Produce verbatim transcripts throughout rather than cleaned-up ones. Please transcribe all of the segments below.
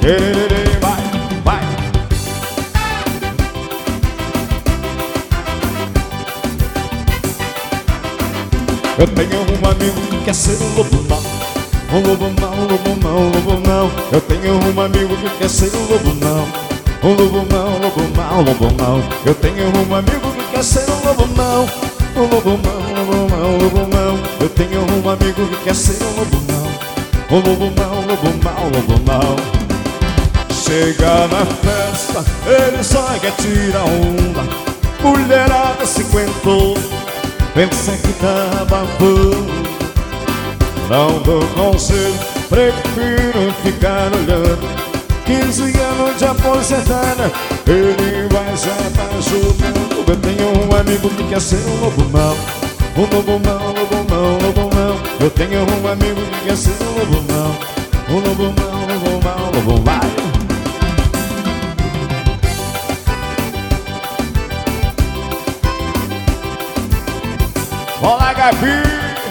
Vai, vai. Eu tenho um amigo que quer ser um lobo mau. Um lobo mau, um lobo mau, um lobo mau. Eu tenho um amigo que quer ser um lobo mau. Um lobo mau, um lobo mau, um lobo mau. Eu tenho um amigo que quer ser um lobo mau. Um lobo mau, um lobo mau, um lobo mau. Eu tenho um amigo que quer ser um lobo mau. Um lobo mau, um lobo mau, um lobo mau. Chega na festa, ele só quer tirar onda. Mulherada cinquentou, pensa que tá babando. Não dou conselho, prefiro ficar olhando. Quinze anos de aposentada, ele vai se apaixonando. Eu tenho um amigo que quer ser um lobo mau. Um lobo mau, um lobo mau, um lobo mau. Eu tenho um amigo que quer ser um lobo mau. Um lobo mau, um lobo mau, um lobo mau. Olá, Gabi!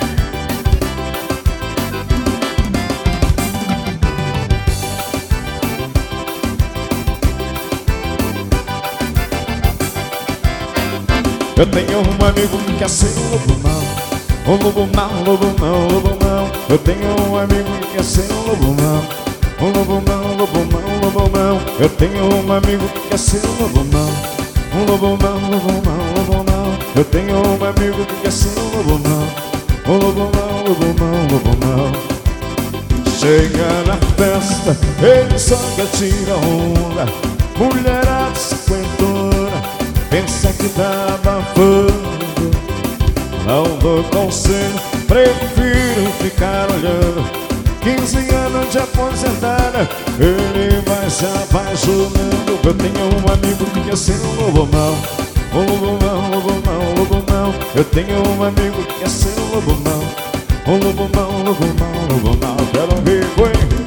Eu tenho um amigo que quer ser um lobo mau. Um lobo mau, um lobo mau, um lobo mau. Eu tenho um amigo que quer ser um lobo mau. Um lobo mau, um lobo mau, um lobo mau. Eu tenho um amigo que quer ser um lobo mau. Um lobo mau, um lobo mau, um lobo mau. Eu tenho um amigo que quer ser um lobo mau. Um lobo mau, um lobo mau, um lobo mau. Chega na festa, ele só quer tirar onda. Mulherada cinquentona, pensa que tá abafando. Não dou conselho, prefiro ficar olhando. Quinze anos de aposentada, ele vai se apaixonando. Eu tenho um amigo que quer ser um lobo mau. Um lobo mau, um lobo mau, um lobo mau. Eu tenho um amigo que quer ser um lobo mau. Um lobo mau, um lobo mau, um lobo mau. Quero ver, foi.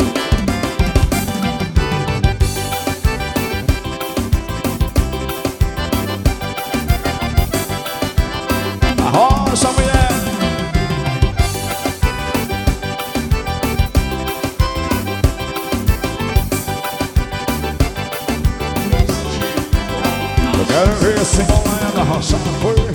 Arrocha, mulher! Eu quero ver esse bolinha da roça. Foi!